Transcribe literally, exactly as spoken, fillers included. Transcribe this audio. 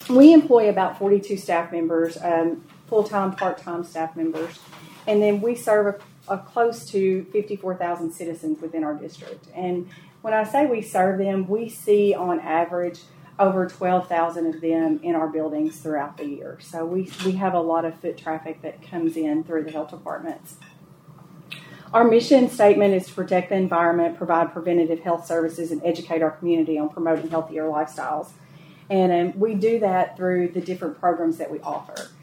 we employ about forty-two staff members, um, full-time, part-time staff members, and then we serve a, a close to fifty-four thousand citizens within our district. And when I say we serve them, we see on average over twelve thousand of them in our buildings throughout the year. So we, we have a lot of foot traffic that comes in through the health departments. Our mission statement is to protect the environment, provide preventative health services, and educate our community on promoting healthier lifestyles. And um, we do that through the different programs that we offer.